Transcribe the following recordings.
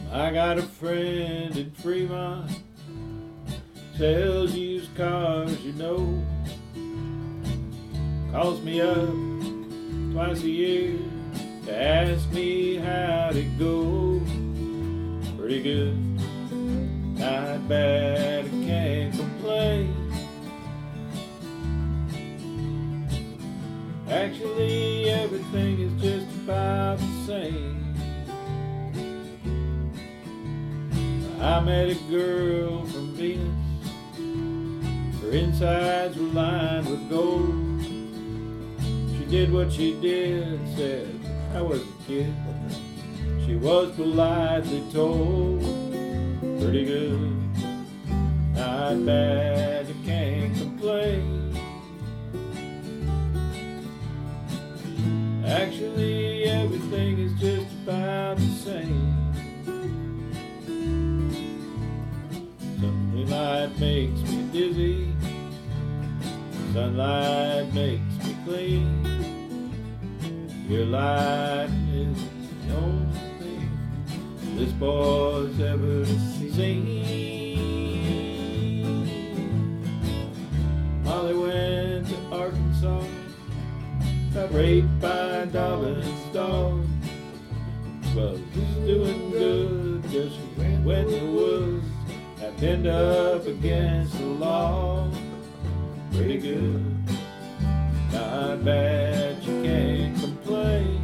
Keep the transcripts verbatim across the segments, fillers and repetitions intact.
I got a friend in Fremont, sells used cars, you know. Calls me up twice a year to ask me how'd it go. Pretty good, not bad, I can't complain. Actually, everything is just about the same. I met a girl from Venus. Her insides were lined with gold. She did what she did, said I was a kid. She was politely told, pretty good, not bad, I can't complain. Actually, everything is just about the same. Sunlight makes me dizzy, sunlight makes me clean. Your light is the only thing this boy's ever seen. Molly went to Arkansas, got raped by a Darwin's dog. Well, she's doing good, just went in the woods, got pinned up against the law. Pretty good, not bad, you can't complain.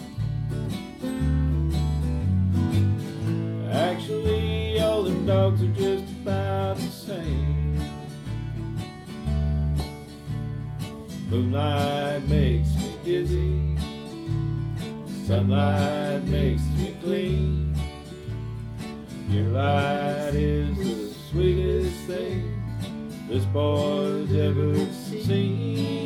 Actually, all them dogs are just about the same. Moonlight makes me dizzy, sunlight makes me clean. Your light is the sweetest thing this boy's ever seen.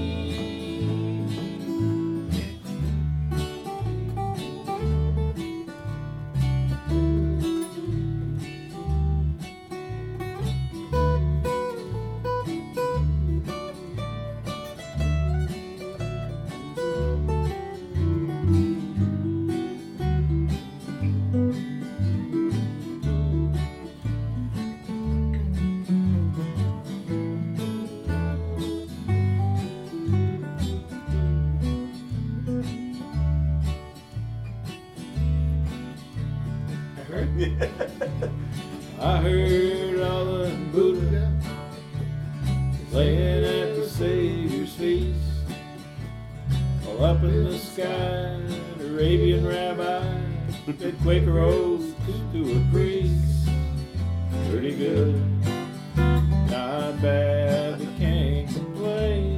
I heard all the Buddha laying at the Savior's feast. All up in the sky, an Arabian rabbi did Quaker oaths to a priest. Pretty good, not bad, we can't complain.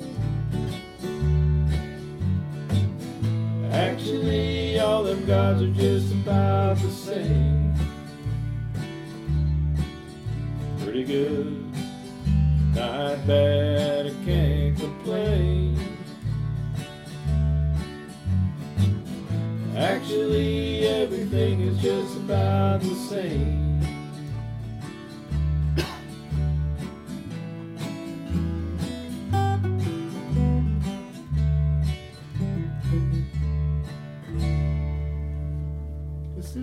Actually, all them gods are just about the same. Pretty good, not bad, I can't complain. Actually, everything is just about the same.